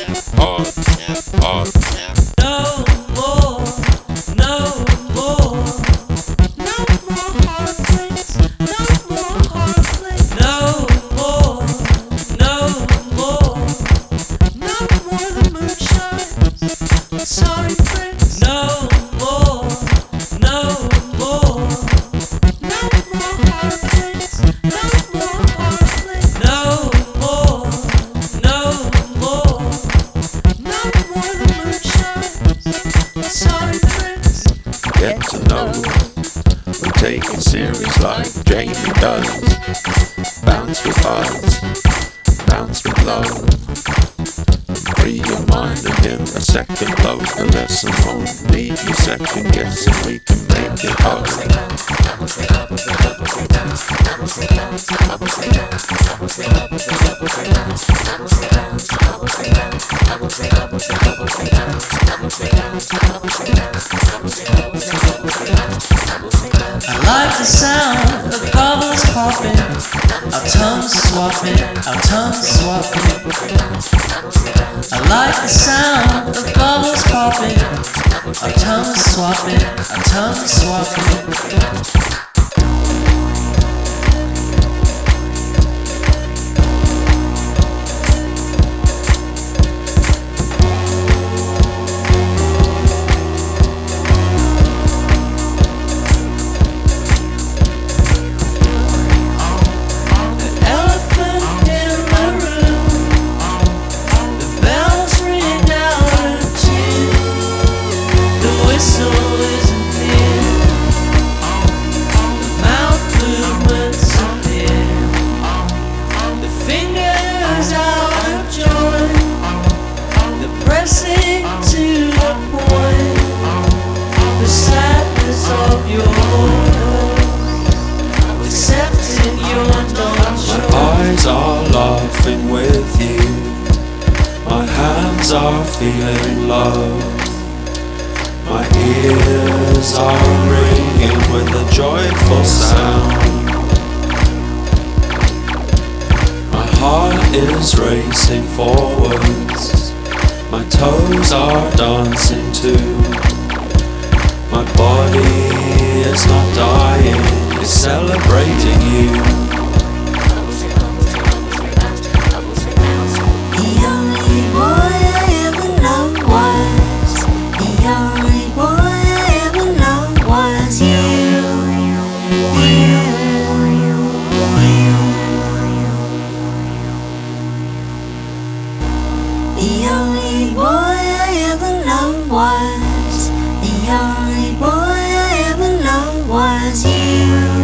hard, hard. No more, no more, no more heartbreaks, no more heartbreaks, no more, no more, no more the moon shines, sorry friends, no more, no more, no more heartbreaks, no more heartbreaks, no more, no more, no more the moon shines, sorry friends. Get to know. We take it serious like Jamie does. Bounce with us, bounce with love. Free your mind and give a second love. The lesson won't leave you second guessing. We can make it hard. I like the sound of bubbles popping, our tongues swapping, our tongues swapping. I like the sound of bubbles popping, our tongues swapping, our tongues swapping. Are laughing with you. My hands are feeling love. My ears are ringing with a joyful sound. My heart is racing forwards. My toes are dancing too. My body is not dying, it's celebrating you. The only boy I ever loved was, the only boy I ever loved was you.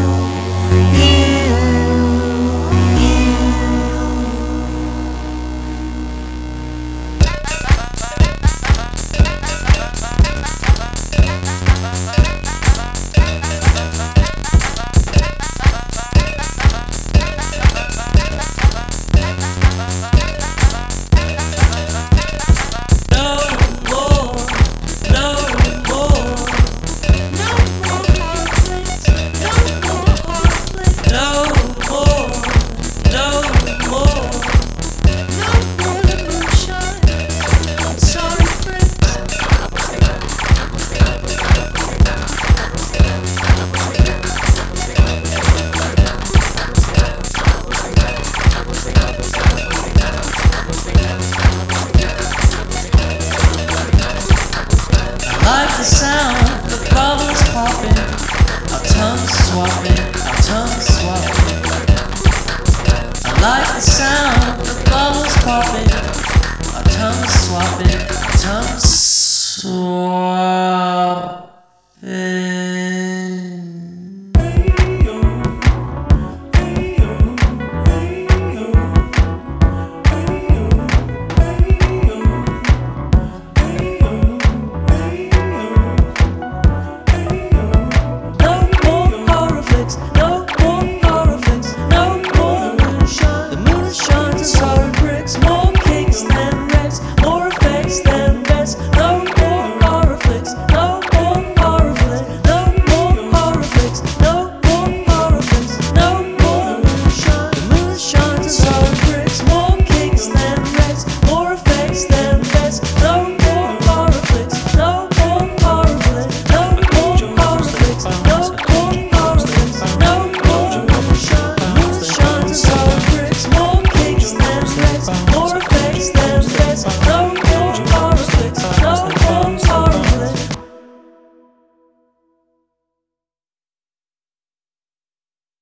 Like the sound of bubbles popping, our tongues swapping, our tongues swapping. I like the sound of bubbles popping, our tongues swapping, our tongues